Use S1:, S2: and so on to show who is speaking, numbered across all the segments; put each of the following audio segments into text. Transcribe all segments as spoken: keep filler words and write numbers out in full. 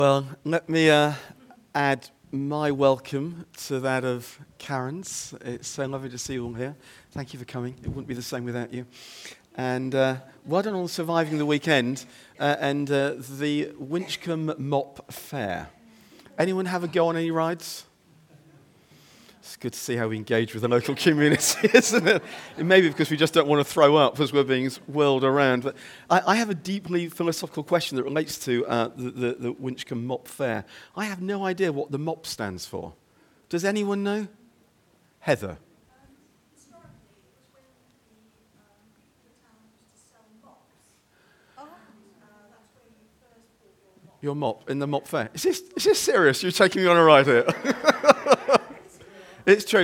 S1: Well, let me uh, add my welcome to that of Karen's. It's so lovely to see you all here. Thank you for coming. It wouldn't be the same without you. And uh, well done on surviving the weekend uh, and uh, the Winchcombe Mop Fair. Anyone have a go on any rides? It's good to see how we engage with the local community, isn't it? It may be because we just don't want to throw up as we're being whirled around. But I, I have a deeply philosophical question that relates to uh, the, the, the Winchcombe Mop Fair. I have no idea what the mop stands for. Does anyone know? Heather. Your mop in the mop fair. Is this, is this serious? You're taking me on a ride here. It's true.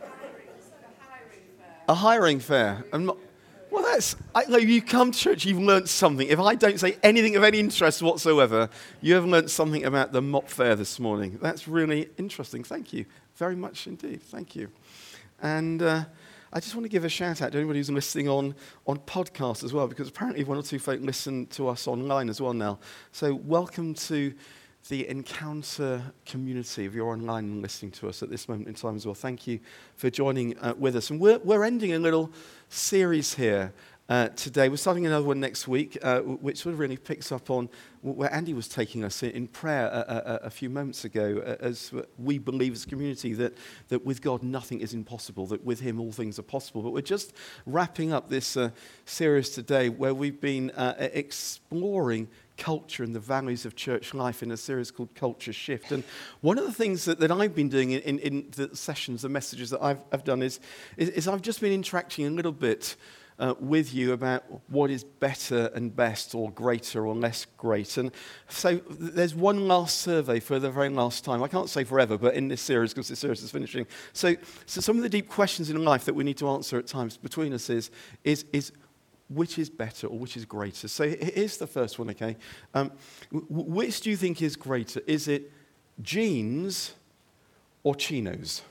S1: A hiring fair. I'm not, well, that's, I, like, you come to church, you've learnt something. If I don't say anything of any interest whatsoever, you have learnt something about the mop fair this morning. That's really interesting. Thank you very much indeed. Thank you. And uh, I just want to give a shout out to anybody who's listening on, on podcast as well, because apparently one or two folk listen to us online as well now. So welcome to the Encounter community if you're online and listening to us at this moment in time as well. Thank you for joining uh, with us. And we're, we're ending a little series here uh, today. We're starting another one next week, uh, which sort of really picks up on where Andy was taking us in prayer a, a, a few moments ago, uh, as we believe as a community that, that with God nothing is impossible, that with him all things are possible. But we're just wrapping up this uh, series today where we've been uh, exploring culture and the values of church life in a series called Culture Shift. And one of the things that, that I've been doing in, in, in the sessions, the messages that I've, I've done is, is, is I've just been interacting a little bit uh, with you about what is better and best or greater or less great. And so there's one last survey for the very last time. I can't say forever, but in this series, because this series is finishing. So, so some of the deep questions in life that we need to answer at times between us is, is, is which is better or which is greater? So here's the first one, okay? Um, which do you think is greater? Is it jeans or chinos?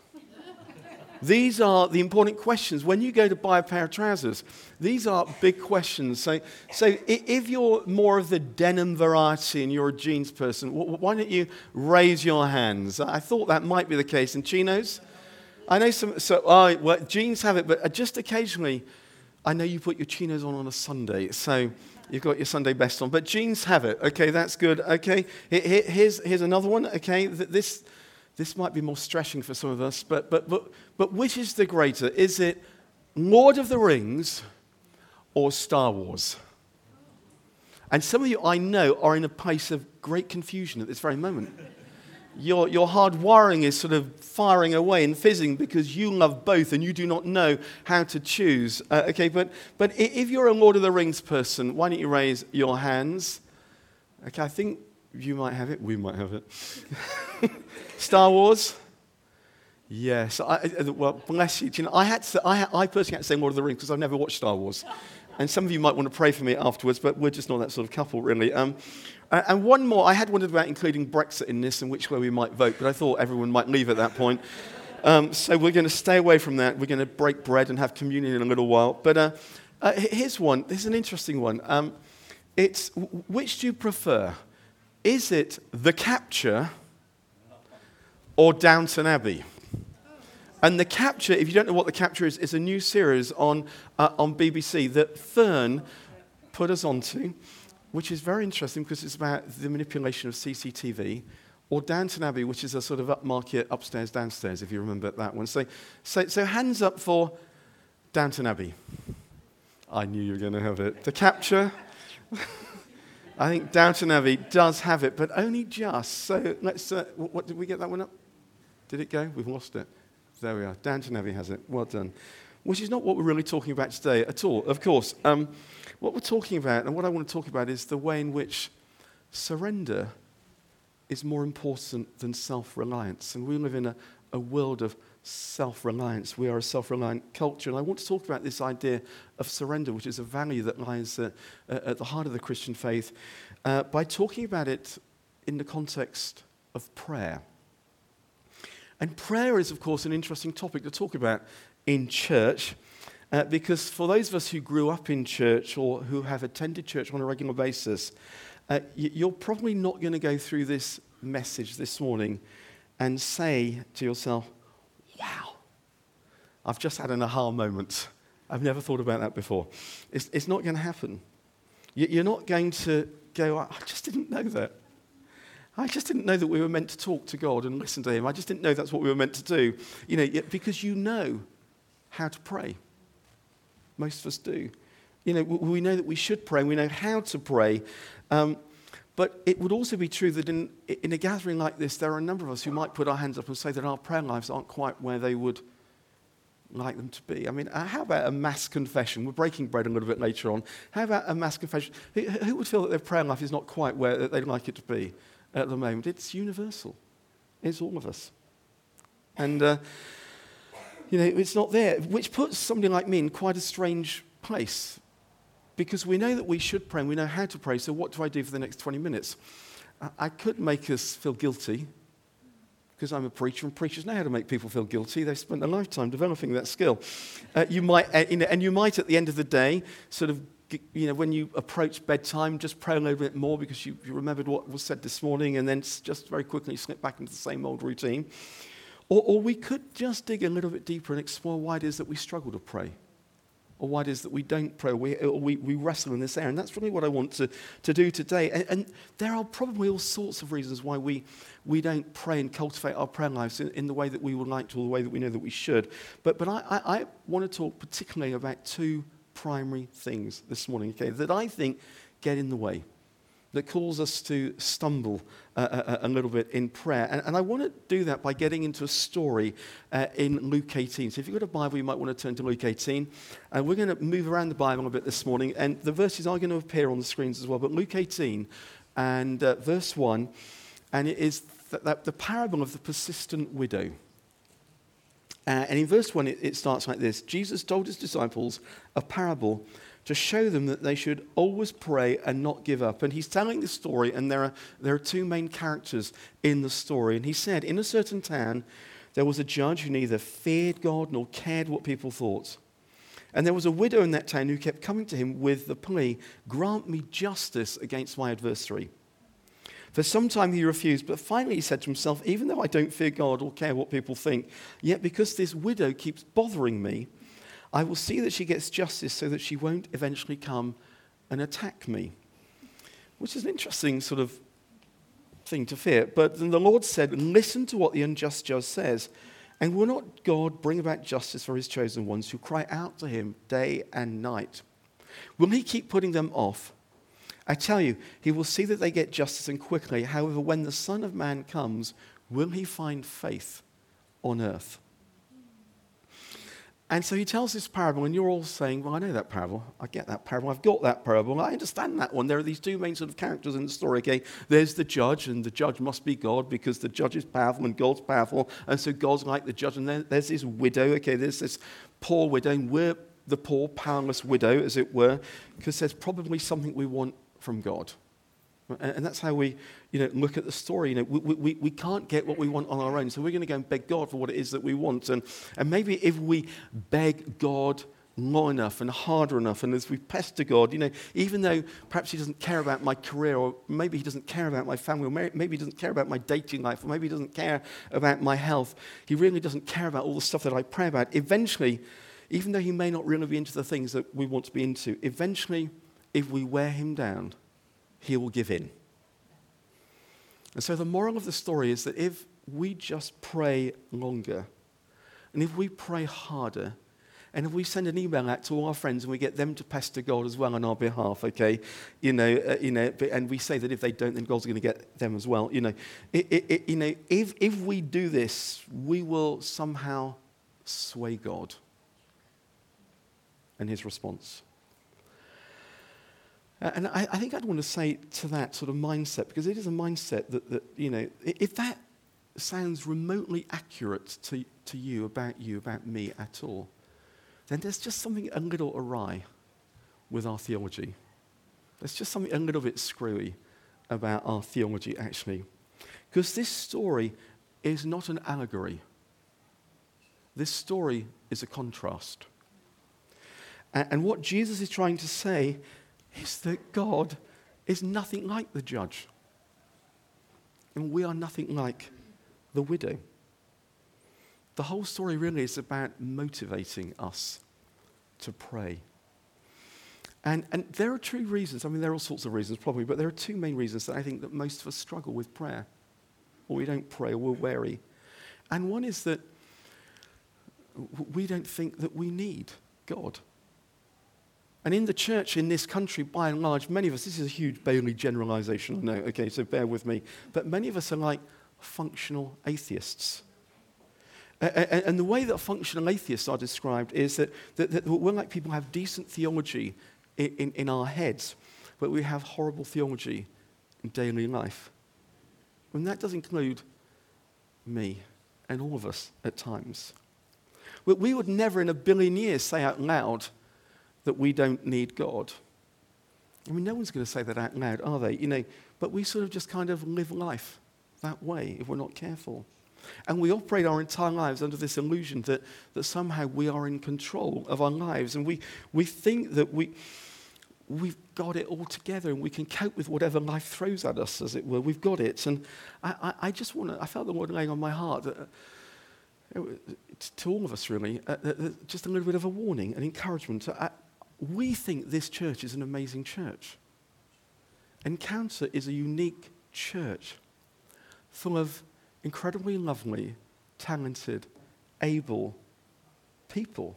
S1: These are the important questions. When you go to buy a pair of trousers, these are big questions. So, so if you're more of the denim variety and you're a jeans person, why don't you raise your hands? I thought that might be the case. And chinos? I know some, so oh, well, jeans have it, but just occasionally, I know you put your chinos on on a Sunday, so you've got your Sunday best on. But jeans have it. Okay, that's good. Okay, Here, here's here's another one. Okay, this this might be more stretching for some of us, but but but but which is the greater? Is it Lord of the Rings or Star Wars? And some of you I know are in a place of great confusion at this very moment. Your, your hard wiring is sort of firing away and fizzing because you love both and you do not know how to choose. Uh, okay, but, but if you're a Lord of the Rings person, why don't you raise your hands? Okay, I think you might have it. We might have it. Star Wars? Yes. I, well, bless you. Do you know, I, had to, I, I personally had to say Lord of the Rings because I've never watched Star Wars. And some of you might want to pray for me afterwards, but we're just not that sort of couple, really. Um, and one more, I had wondered about including Brexit in this and which way we might vote, but I thought everyone might leave at that point. Um, so we're going to stay away from that. We're going to break bread and have communion in a little while. But uh, uh, here's one. This is an interesting one. Um, it's, which do you prefer? Is it The Capture or Downton Abbey? And The Capture, if you don't know what The Capture is, is a new series on uh, on B B C that Fern put us onto, which is very interesting because it's about the manipulation of C C T V, or Downton Abbey, which is a sort of upmarket upstairs, downstairs, if you remember that one. So, so, so hands up for Downton Abbey. I knew you were going to have it. The Capture, I think Downton Abbey does have it, but only just. So let's, uh, what, what, did we get that one up? Did it go? We've lost it. There we are. Downton Abbey has it. Well done. Which is not what we're really talking about today at all, of course. Um, what we're talking about, and what I want to talk about, is the way in which surrender is more important than self-reliance. And we live in a, a world of self-reliance. We are a self-reliant culture. And I want to talk about this idea of surrender, which is a value that lies uh, at the heart of the Christian faith, uh, by talking about it in the context of prayer. And prayer is, of course, an interesting topic to talk about in church, uh, because for those of us who grew up in church or who have attended church on a regular basis, uh, y- you're probably not going to go through this message this morning and say to yourself, wow, I've just had an aha moment. I've never thought about that before. It's, it's not going to happen. You, you're not going to go, I just didn't know that. I just didn't know that we were meant to talk to God and listen to him. I just didn't know that's what we were meant to do. You know, because you know how to pray. Most of us do. You know, we know that we should pray, and we know how to pray. Um, but it would also be true that in, in a gathering like this, there are a number of us who might put our hands up and say that our prayer lives aren't quite where they would like them to be. I mean, how about a mass confession? We're breaking bread a little bit later on. How about a mass confession? Who, who would feel that their prayer life is not quite where they'd like it to be at the moment? It's universal. It's all of us. And, uh, you know, it's not there, which puts somebody like me in quite a strange place, because we know that we should pray and we know how to pray, so what do I do for the next twenty minutes? I, I could make us feel guilty, because I'm a preacher, and preachers know how to make people feel guilty. They've spent a lifetime developing that skill. Uh, you might, uh, you know, and you might, at the end of the day, sort of, you know, when you approach bedtime, just pray a little bit more because you, you remembered what was said this morning, and then just very quickly slip back into the same old routine. Or, or we could just dig a little bit deeper and explore why it is that we struggle to pray, or why it is that we don't pray, or we, or we, we wrestle in this area. And that's really what I want to, to do today. And, and there are probably all sorts of reasons why we, we don't pray and cultivate our prayer lives in, in the way that we would like to, or the way that we know that we should. But, but I, I, I want to talk particularly about two primary things this morning, okay, that I think get in the way, that cause us to stumble uh, a, a little bit in prayer. And, and I want to do that by getting into a story uh, in Luke eighteen. So if you've got a Bible, you might want to turn to Luke eighteen. And uh, we're going to move around the Bible a bit this morning, and the verses are going to appear on the screens as well. But Luke eighteen and uh, verse one, and it is th- that the parable of the persistent widow. Uh, and in verse one, it, it starts like this. Jesus told his disciples a parable to show them that they should always pray and not give up. And he's telling this story, and there are, there are two main characters in the story. And he said, in a certain town, there was a judge who neither feared God nor cared what people thought. And there was a widow in that town who kept coming to him with the plea, grant me justice against my adversary. For some time he refused, but finally he said to himself, even though I don't fear God or care what people think, yet because this widow keeps bothering me, I will see that she gets justice so that she won't eventually come and attack me. Which is an interesting sort of thing to fear. But then the Lord said, listen to what the unjust judge says, and will not God bring about justice for his chosen ones who cry out to him day and night? Will he keep putting them off? I tell you, he will see that they get justice and quickly. However, when the Son of Man comes, will he find faith on earth? And so he tells this parable, and you're all saying, well, I know that parable. I get that parable. I've got that parable. I understand that one. There are these two main sort of characters in the story, okay? There's the judge, and the judge must be God because the judge is powerful and God's powerful, and so God's like the judge. And then there's this widow, okay? There's this poor widow, and we're the poor, powerless widow, as it were, because there's probably something we want from God. And that's how we, you know, look at the story. You know, we, we, we can't get what we want on our own, so we're going to go and beg God for what it is that we want. And, and maybe if we beg God long enough and harder enough, and as we pester God, you know, even though perhaps he doesn't care about my career, or maybe he doesn't care about my family, or maybe he doesn't care about my dating life, or maybe he doesn't care about my health, he really doesn't care about all the stuff that I pray about. Eventually, even though he may not really be into the things that we want to be into, eventually, if we wear him down, he will give in. And so the moral of the story is that if we just pray longer, and if we pray harder, and if we send an email out to all our friends and we get them to pester God as well on our behalf, okay, you know, uh, you know, and we say that if they don't, then God's going to get them as well, you know, it, it, it, you know, if if we do this, we will somehow sway God and his response. And I, I think I'd want to say to that sort of mindset, because it is a mindset that, that you know, if that sounds remotely accurate to, to you, about you, about me at all, then there's just something a little awry with our theology. There's just something a little bit screwy about our theology, actually. Because this story is not an allegory. This story is a contrast. And, and what Jesus is trying to say is that God is nothing like the judge. And we are nothing like the widow. The whole story really is about motivating us to pray. And, and there are two reasons, I mean, there are all sorts of reasons probably, but there are two main reasons that I think that most of us struggle with prayer, or we don't pray, or we're wary. And one is that we don't think that we need God. And in the church in this country, by and large, many of us, this is a huge Bailey generalization, I know, okay, so bear with me, but many of us are like functional atheists. And, and the way that functional atheists are described is that, that, that we're like people who have decent theology in, in, in our heads, but we have horrible theology in daily life. And that does include me and all of us at times. But we would never in a billion years say out loud that we don't need God. I mean, no one's going to say that out loud, are they? You know, but we sort of just kind of live life that way if we're not careful. And we operate our entire lives under this illusion that, that somehow we are in control of our lives. And we, we think that we, we've got it all together and we can cope with whatever life throws at us, as it were. We've got it. And I, I, I just want to, I felt the Lord laying on my heart that, uh, to all of us really, uh, uh, just a little bit of a warning, an encouragement. Uh, we think this church is an amazing church. Encounter is a unique church full of incredibly lovely, talented, able people.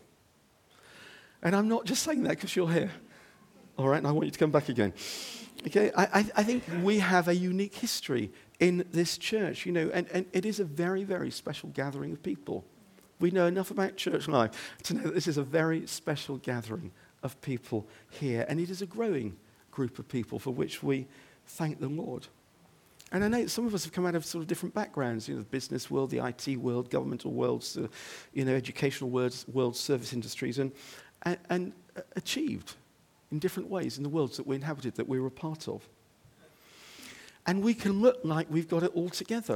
S1: And I'm not just saying that because you're here. All right, and I want you to come back again. Okay, I, I, I think we have a unique history in this church, you know, and, and it is a very, very special gathering of people. We know enough about church life to know that this is a very special gathering of people here, and it is a growing group of people for which we thank the Lord. And I know some of us have come out of sort of different backgrounds, you know, the business world, the I T world, governmental worlds, uh, you know, educational worlds, world service industries, and, and, and uh, achieved in different ways in the worlds that we inhabited, that we were a part of. And we can look like we've got it all together.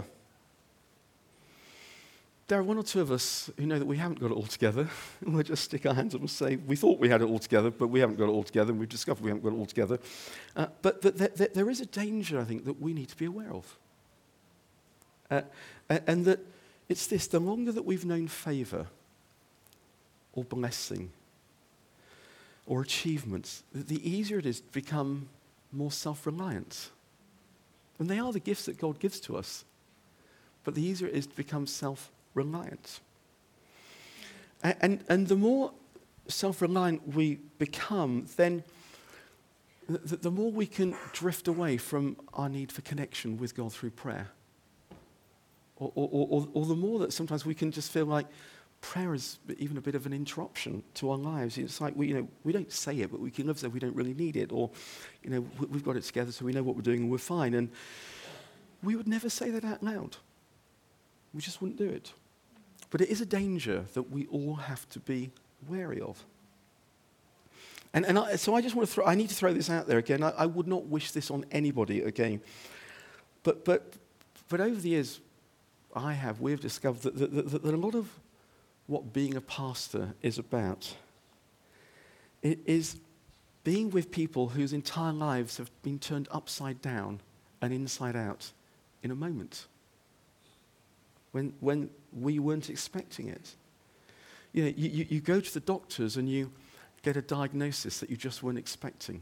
S1: There are one or two of us who know that we haven't got it all together, and we'll just stick our hands up and say, we thought we had it all together, but we haven't got it all together, and we've discovered we haven't got it all together. Uh, but but th- th- there is a danger, I think, that we need to be aware of. Uh, and that it's this, the longer that we've known favour, or blessing, or achievements, the easier it is to become more self-reliant. And they are the gifts that God gives to us, but the easier it is to become self-reliant. Reliant. And, and, and the more self-reliant we become, then the, the more we can drift away from our need for connection with God through prayer. Or, or, or, or the more that sometimes we can just feel like prayer is even a bit of an interruption to our lives. It's like we, you know, we don't say it, but we can live as though we don't really need it. Or, you know, we've got it together so we know what we're doing and we're fine. And we would never say that out loud. We just wouldn't do it. But it is a danger that we all have to be wary of. And, and I, so I just want to throw, I need to throw this out there again. I, I would not wish this on anybody again. But, but, but over the years, I have, we've discovered that, that, that, that a lot of what being a pastor is about, it is being with people whose entire lives have been turned upside down and inside out in a moment. When, when we weren't expecting it. You know, you, you, you go to the doctors and you get a diagnosis that you just weren't expecting.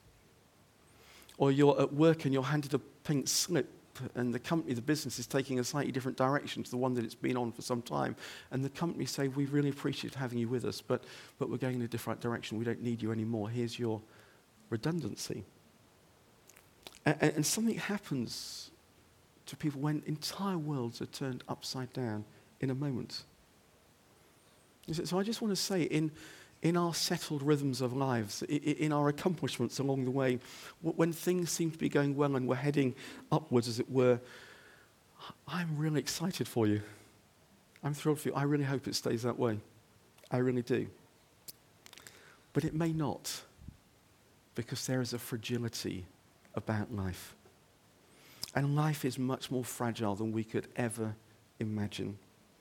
S1: Or you're at work and you're handed a pink slip and the company, the business is taking a slightly different direction to the one that it's been on for some time. And the company say, we really appreciate having you with us, but, but we're going in a different direction. We don't need you anymore. Here's your redundancy. And, and, and something happens to people when entire worlds are turned upside down in a moment. So I just want to say, in, in our settled rhythms of lives, in our accomplishments along the way, when things seem to be going well and we're heading upwards, as it were, I'm really excited for you. I'm thrilled for you. I really hope it stays that way. I really do. But it may not, because there is a fragility about life. And life is much more fragile than we could ever imagine.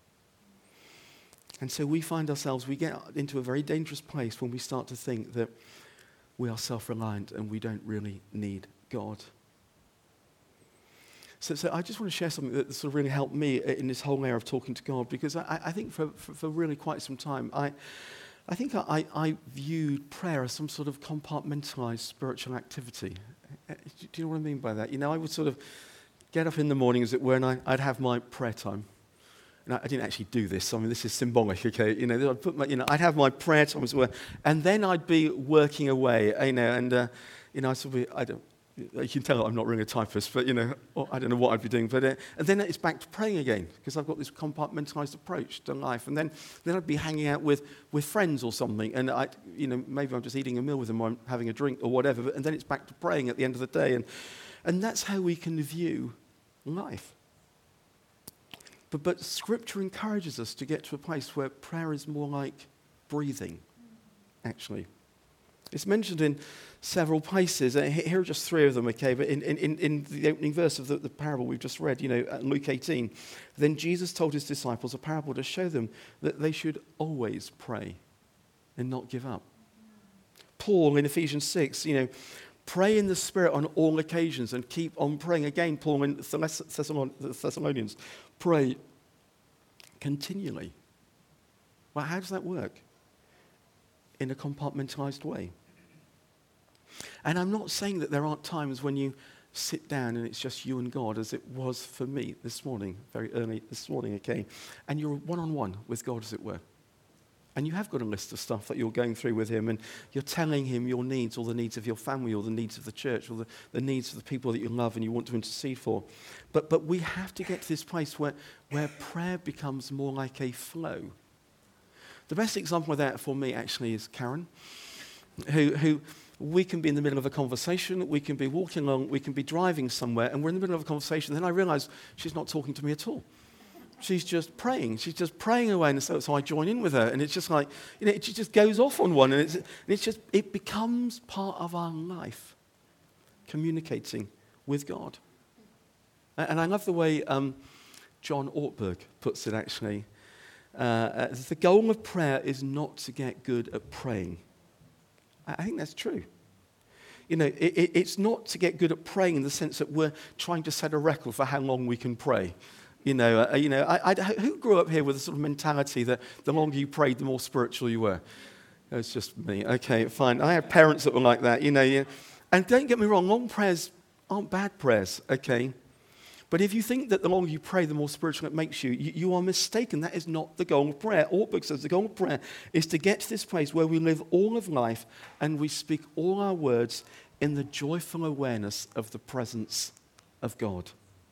S1: And so we find ourselves, we get into a very dangerous place when we start to think that we are self-reliant and we don't really need God. So, so I just want to share something that sort of really helped me in this whole area of talking to God, because I, I think for, for, for really quite some time, I, I think I, I viewed prayer as some sort of compartmentalized spiritual activity. Do you know what I mean by that? You know, I would sort of get up in the morning, as it were, and I, I'd have my prayer time. And I, I didn't actually do this. I mean, this is symbolic, okay? You know, I'd put my, you know, I'd have my prayer time, as it were, and then I'd be working away, you know, and uh, you know, I sort of, I don't. You can tell I'm not really a typist, but, you know, I don't know what I'd be doing. But uh, and then it's back to praying again, because I've got this compartmentalized approach to life. And then, then I'd be hanging out with, with friends or something, and I, you know, maybe I'm just eating a meal with them, or I'm having a drink or whatever. But, and then it's back to praying at the end of the day, and and that's how we can view life. But but Scripture encourages us to get to a place where prayer is more like breathing, actually. It's mentioned in several places. Uh, here are just three of them, okay? But in, in, in the opening verse of the, the parable we've just read, you know, Luke eighteen, then Jesus told his disciples a parable to show them that they should always pray and not give up. Paul in Ephesians six, you know, pray in the Spirit on all occasions and keep on praying. Again, Paul in the Thessalonians, pray continually. Well, how does that work? In a compartmentalized way. And I'm not saying that there aren't times when you sit down and it's just you and God, as it was for me this morning, very early this morning, okay? And you're one-on-one with God, as it were. And you have got a list of stuff that you're going through with him, and you're telling him your needs, or the needs of your family, or the needs of the church, or the, the needs of the people that you love and you want to intercede for. But but we have to get to this place where, where prayer becomes more like a flow. The best example of that for me, actually, is Karen, who who we can be in the middle of a conversation, we can be walking along, we can be driving somewhere, and we're in the middle of a conversation, then I realize she's not talking to me at all. She's just praying. She's just praying away, and so, so I join in with her, and it's just like, you know, it just goes off on one, and it's, and it's just, it becomes part of our life, communicating with God. And I love the way um, John Ortberg puts it, actually. Uh, the goal of prayer is not to get good at praying. I think that's true. You know, it, it, it's not to get good at praying in the sense that we're trying to set a record for how long we can pray. You know, uh, you know, I, I, who grew up here with a sort of mentality that the longer you prayed, the more spiritual you were? It's just me. Okay, fine. I had parents that were like that. You know, yeah. And don't get me wrong, long prayers aren't bad prayers. Okay. But if you think that the longer you pray, the more spiritual it makes you, you, you are mistaken. That is not the goal of prayer. Ortberg says the goal of prayer is to get to this place where we live all of life and we speak all our words in the joyful awareness of the presence of God.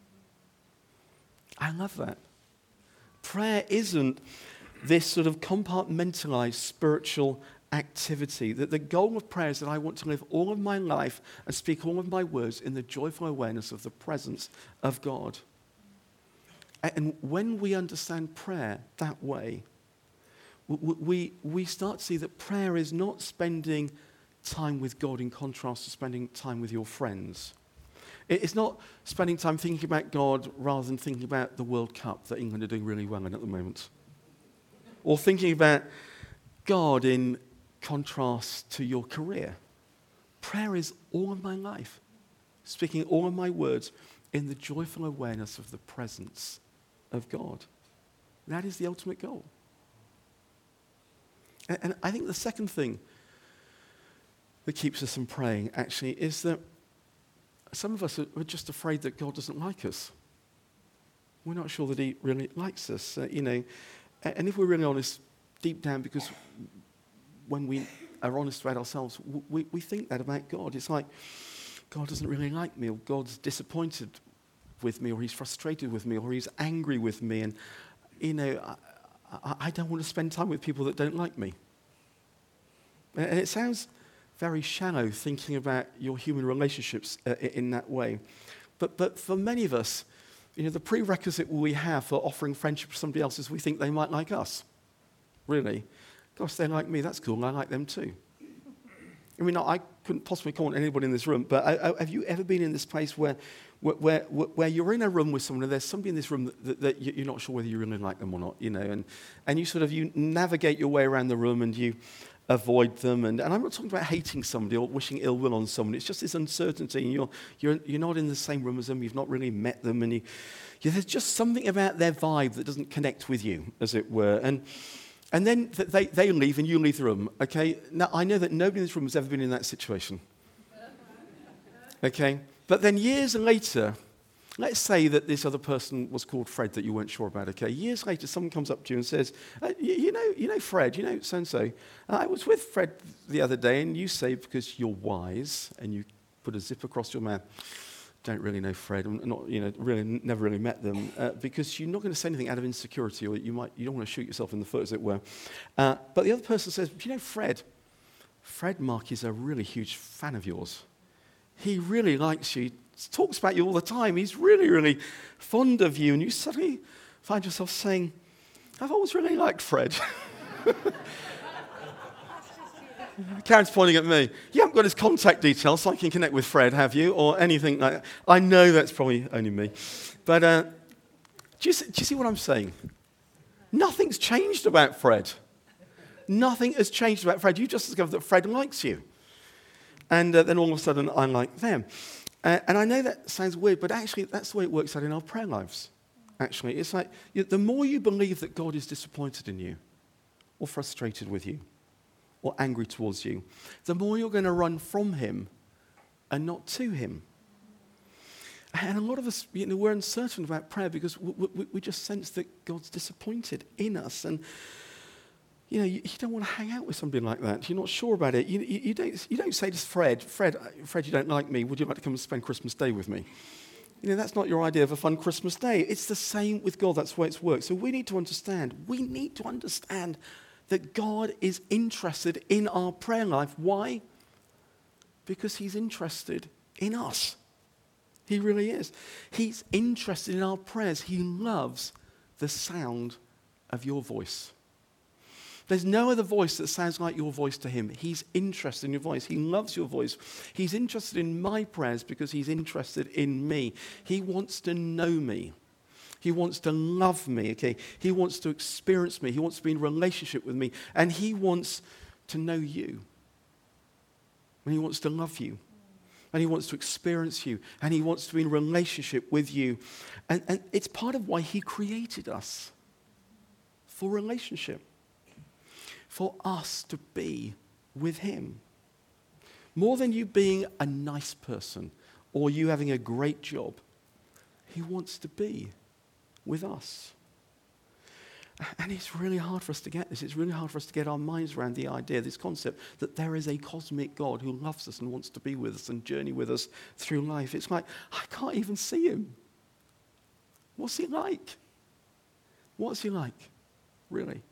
S1: I love that. Prayer isn't this sort of compartmentalized spiritual activity. That the goal of prayer is that I want to live all of my life and speak all of my words in the joyful awareness of the presence of God. And when we understand prayer that way, we, we start to see that prayer is not spending time with God in contrast to spending time with your friends. It's not spending time thinking about God rather than thinking about the World Cup that England are doing really well in at the moment. Or thinking about God in contrast to your career. Prayer is all of my life, speaking all of my words in the joyful awareness of the presence of God. That is the ultimate goal. And, and I think the second thing that keeps us from praying, actually, is that some of us are just afraid that God doesn't like us. We're not sure that he really likes us, uh, you know. And if we're really honest, deep down, because when we are honest about ourselves, we, we think that about God. It's like, God doesn't really like me, or God's disappointed with me, or he's frustrated with me, or he's angry with me, and, you know, I, I, I don't want to spend time with people that don't like me. And it sounds very shallow, thinking about your human relationships uh, in that way. But, but for many of us, you know, the prerequisite we have for offering friendship to somebody else is we think they might like us. Really. Gosh, they like me, that's cool, and I like them too. I mean, I couldn't possibly comment on anybody in this room, but I, I, have you ever been in this place where, where, where, where you're in a room with someone and there's somebody in this room that, that, that you're not sure whether you really like them or not, you know, and, and you sort of, you navigate your way around the room and you, avoid them. And, and I'm not talking about hating somebody or wishing ill will on someone. It's just this uncertainty. And you're, you're, you're not in the same room as them. You've not really met them. And you, you, there's just something about their vibe that doesn't connect with you, as it were. And, and then th- they, they leave and you leave the room. Okay? Now, I know that nobody in this room has ever been in that situation. Okay? But then years later, let's say that this other person was called Fred that you weren't sure about, okay? Years later, someone comes up to you and says, uh, you, you know you know Fred, you know so-and-so. Uh, I was with Fred the other day, and you say, because you're wise, and you put a zip across your mouth, don't really know Fred, I'm not, you know, really, never really met them, uh, because you're not going to say anything out of insecurity, or you might, you don't want to shoot yourself in the foot, as it were. Uh, but the other person says, do you know Fred? Fred, Mark, is a really huge fan of yours. He really likes you, talks about you all the time. He's really, really fond of you. And you suddenly find yourself saying, I've always really liked Fred. Karen's pointing at me. You haven't got his contact details so I can connect with Fred, have you? Or anything like that. I know that's probably only me. But uh, do, you see, do you see what I'm saying? Nothing's changed about Fred. Nothing has changed about Fred. You just discovered that Fred likes you. And uh, then all of a sudden, I like them. Uh, and I know that sounds weird, but actually, that's the way it works out in our prayer lives. Actually, it's like you, the more you believe that God is disappointed in you, or frustrated with you, or angry towards you, the more you're going to run from him and not to him. And a lot of us, you know, we're uncertain about prayer because we, we, we just sense that God's disappointed in us. And You know, you, you don't want to hang out with somebody like that. You're not sure about it. You, you, you, don't, you don't say to Fred, Fred, Fred, you don't like me. Would you like to come and spend Christmas Day with me? You know, that's not your idea of a fun Christmas day. It's the same with God. That's the way it's worked. So we need to understand. We need to understand that God is interested in our prayer life. Why? Because he's interested in us. He really is. He's interested in our prayers. He loves the sound of your voice. There's no other voice that sounds like your voice to him. He's interested in your voice. He loves your voice. He's interested in my prayers because he's interested in me. He wants to know me. He wants to love me, okay? He wants to experience me. He wants to be in relationship with me. And he wants to know you. And he wants to love you. And he wants to experience you. And he wants to be in relationship with you. And, and it's part of why he created us. For relationship. For us to be with him. More than you being a nice person or you having a great job, he wants to be with us. And it's really hard for us to get this. It's really hard for us to get our minds around the idea, this concept, that there is a cosmic God who loves us and wants to be with us and journey with us through life. It's like, I can't even see him. What's he like? What's he like, really?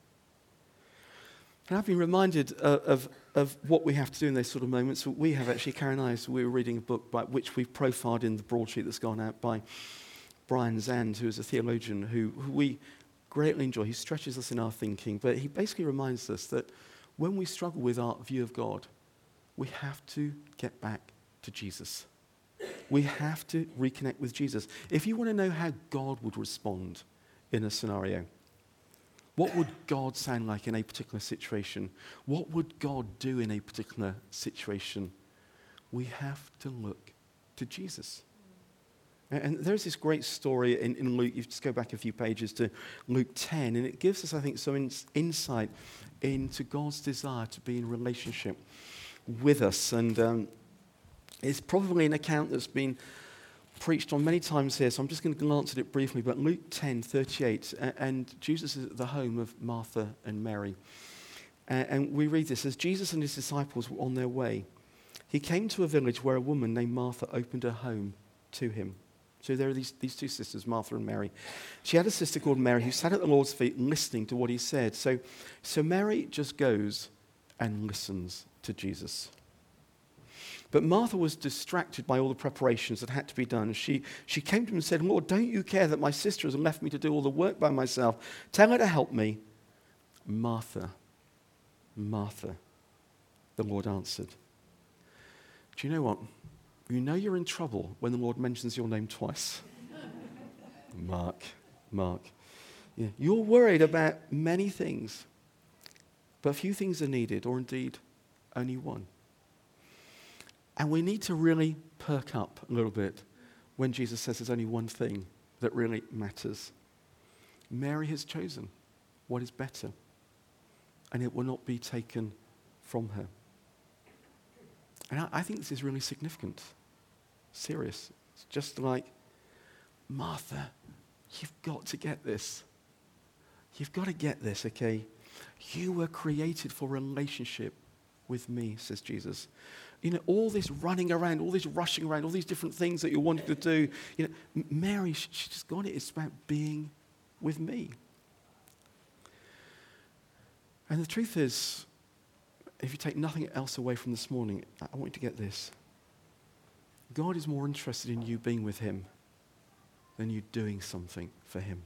S1: And I've been reminded uh, of, of what we have to do in those sort of moments. We have actually, Karen and I, so we were reading a book by which we've profiled in the broadsheet that's gone out by Brian Zand, who is a theologian who, who we greatly enjoy. He stretches us in our thinking, but he basically reminds us that when we struggle with our view of God, we have to get back to Jesus. We have to reconnect with Jesus. If you want to know how God would respond in a scenario, what would God sound like in a particular situation? What would God do in a particular situation? We have to look to Jesus. And there's this great story in, in Luke. You just go back a few pages to Luke ten, and it gives us, I think, some in, insight into God's desire to be in relationship with us. And um, it's probably an account that's been preached on many times here, so I'm just going to glance at it briefly. But Luke ten thirty-eight, uh, and Jesus is at the home of Martha and Mary. Uh, and we read this, as Jesus and his disciples were on their way, he came to a village where a woman named Martha opened her home to him. So there are these, these two sisters, Martha and Mary. She had a sister called Mary who sat at the Lord's feet listening to what he said. So, so Mary just goes and listens to Jesus. But Martha was distracted by all the preparations that had to be done. She, she came to him and said, Lord, don't you care that my sister has left me to do all the work by myself? Tell her to help me. Martha, Martha, the Lord answered. Do you know what? You know you're in trouble when the Lord mentions your name twice. Mark, Mark. Yeah. You're worried about many things. But few things are needed, or indeed only one. And we need to really perk up a little bit when Jesus says there's only one thing that really matters. Mary has chosen what is better, and it will not be taken from her. And I, I think this is really significant, serious. It's just like, Martha, you've got to get this. You've got to get this, okay? You were created for relationship with me, says Jesus. You know, all this running around, all this rushing around, all these different things that you're wanting to do. You know, M- Mary, she, she just got it. It's about being with me. And the truth is, if you take nothing else away from this morning, I, I want you to get this. God is more interested in you being with him than you doing something for him.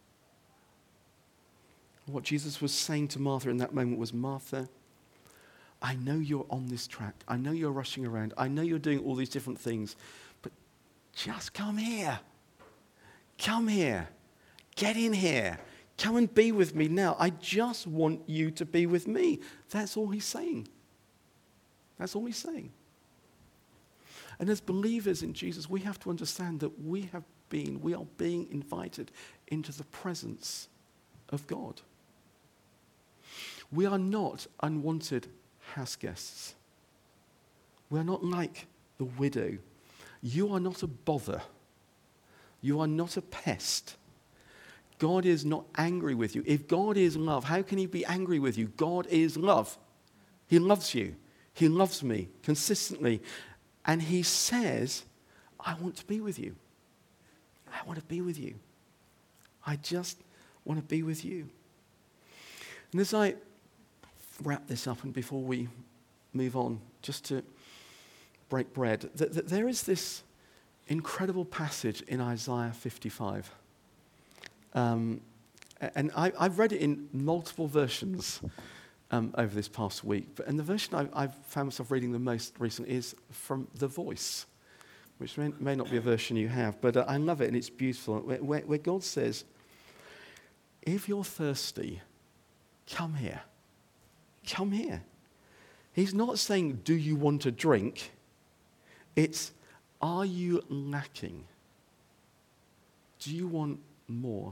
S1: What Jesus was saying to Martha in that moment was, Martha, I know you're on this track. I know you're rushing around. I know you're doing all these different things. But just come here. Come here. Get in here. Come and be with me now. I just want you to be with me. That's all he's saying. That's all he's saying. And as believers in Jesus, we have to understand that we have been, we are being invited into the presence of God. We are not unwanted house guests. We are not like the widow. You are not a bother. You are not a pest. God is not angry with you. If God is love, how can he be angry with you? God is love. He loves you. He loves me consistently. And he says, I want to be with you. I want to be with you. I just want to be with you. And as I wrap this up and before we move on, just to break bread, th- th- there is this incredible passage in Isaiah fifty-five. Um, and I, I've read it in multiple versions um, over this past week. But, and the version I, I've found myself reading the most recently is from The Voice, which may, may not be a version you have, but uh, I love it and it's beautiful, where, where, where God says, if you're thirsty, come here. Come here. He's not saying, do you want a drink? It's, are you lacking? Do you want more?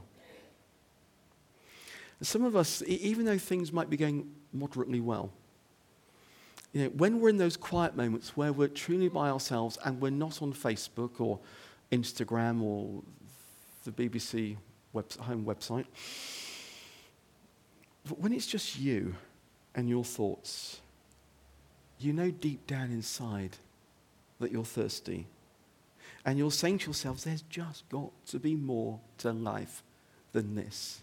S1: Some of us, even though things might be going moderately well, you know, when we're in those quiet moments where we're truly by ourselves and we're not on Facebook or Instagram or the B B C web, home website, but when it's just you and your thoughts, you know deep down inside that you're thirsty. And you're saying to yourself, there's just got to be more to life than this.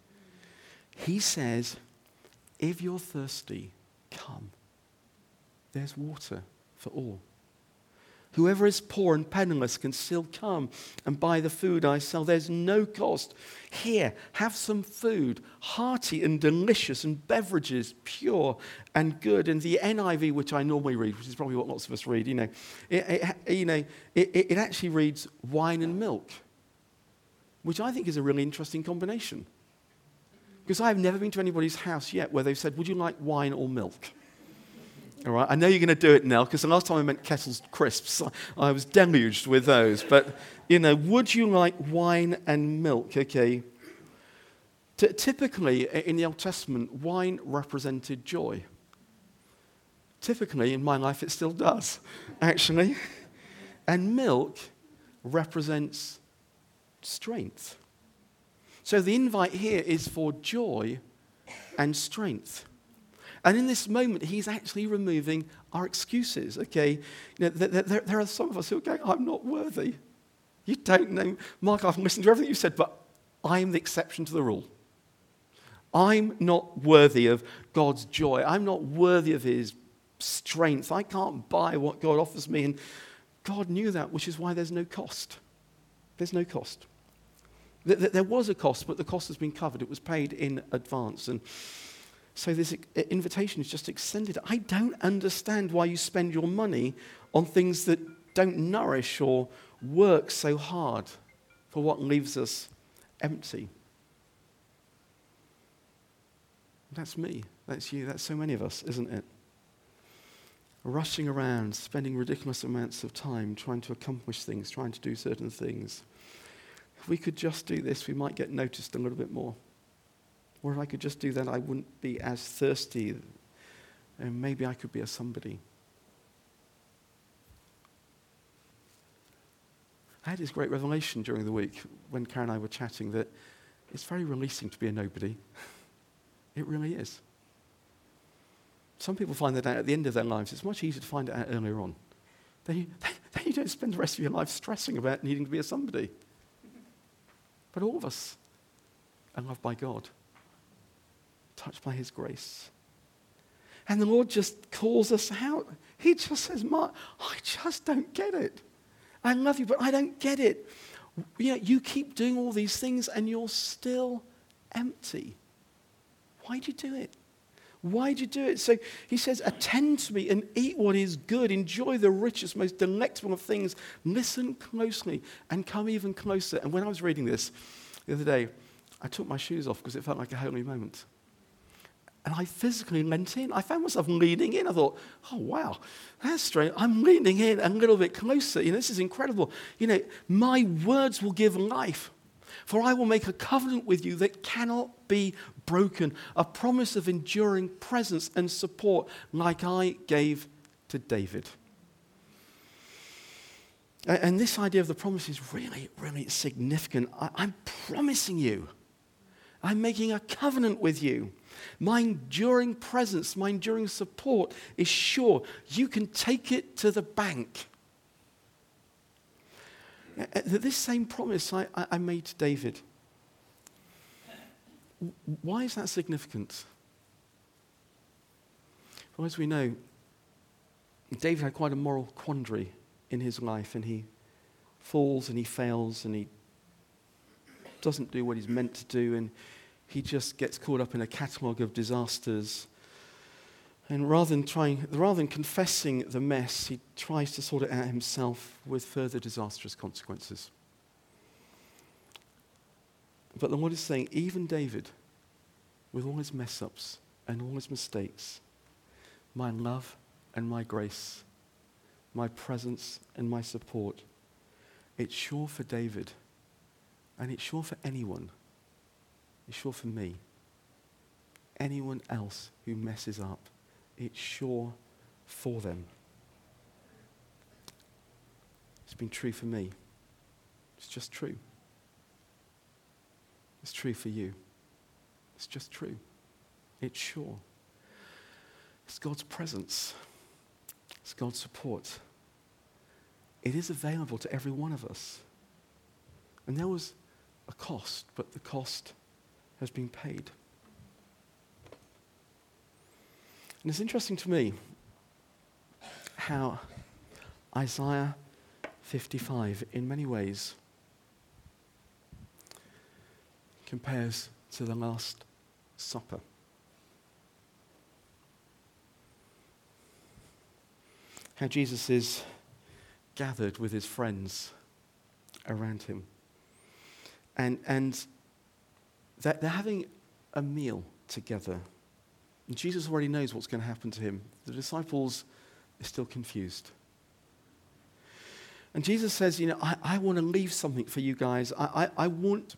S1: He says, if you're thirsty, come. There's water for all. Whoever is poor and penniless can still come and buy the food I sell. There's no cost. Here, have some food, hearty and delicious, and beverages, pure and good. And the N I V, which I normally read, which is probably what lots of us read, you know, it, it, you know, it, it actually reads wine and milk, which I think is a really interesting combination. Because I've never been to anybody's house yet where they've said, would you like wine or milk? All right, I know you're going to do it now, because the last time I meant Kettle's crisps, I was deluged with those. But, you know, would you like wine and milk? Okay. T- typically, in the Old Testament, wine represented joy. Typically, in my life, it still does, actually. And milk represents strength. So the invite here is for joy and strength. And in this moment, he's actually removing our excuses, okay? You know, there, there, there are some of us who are going, I'm not worthy. You don't know. Mark, I've listened to everything you've said, but I'm the exception to the rule. I'm not worthy of God's joy. I'm not worthy of his strength. I can't buy what God offers me. And God knew that, which is why there's no cost. There's no cost. There was a cost, but the cost has been covered. It was paid in advance. And so this invitation is just extended. I don't understand why you spend your money on things that don't nourish or work so hard for what leaves us empty. That's me. That's you. That's so many of us, isn't it? Rushing around, spending ridiculous amounts of time trying to accomplish things, trying to do certain things. If we could just do this, we might get noticed a little bit more. Or if I could just do that, I wouldn't be as thirsty. And maybe I could be a somebody. I had this great revelation during the week when Karen and I were chatting that it's very releasing to be a nobody. It really is. Some people find that out at the end of their lives. It's much easier to find it out earlier on. Then you, then you don't spend the rest of your life stressing about needing to be a somebody. But all of us are loved by God, touched by his grace. And the Lord just calls us out. He just says, Mark, I just don't get it. I love you, but I don't get it. You know, you keep doing all these things and you're still empty. Why'd you do it? Why'd you do it? So he says, attend to me and eat what is good. Enjoy the richest, most delectable of things. Listen closely and come even closer. And when I was reading this the other day, I took my shoes off because it felt like a holy moment. And I physically leant in. I found myself leaning in. I thought, oh, wow, that's strange. I'm leaning in a little bit closer. You know, this is incredible. You know, my words will give life. For I will make a covenant with you that cannot be broken, a promise of enduring presence and support like I gave to David. And this idea of the promise is really, really significant. I'm promising you. I'm making a covenant with you. My enduring presence, my enduring support is sure. You can take it to the bank. This same promise I, I made to David. Why is that significant? Well, as we know, David had quite a moral quandary in his life, and he falls and he fails and he doesn't do what he's meant to do, and he just gets caught up in a catalogue of disasters. And rather than trying, rather than confessing the mess, he tries to sort it out himself with further disastrous consequences. But the Lord is saying, even David, with all his mess-ups and all his mistakes, my love and my grace, my presence and my support, it's sure for David, and it's sure for anyone. It's sure for me. Anyone else who messes up, it's sure for them. It's been true for me. It's just true. It's true for you. It's just true. It's sure. It's God's presence. It's God's support. It is available to every one of us. And there was a cost, but the cost has been paid. And it's interesting to me how Isaiah fifty-five, in many ways, compares to the Last Supper. How Jesus is gathered with his friends around him. And, and that they're having a meal together. And Jesus already knows what's going to happen to him. The disciples are still confused. And Jesus says, you know, I, I want to leave something for you guys. I, I, I want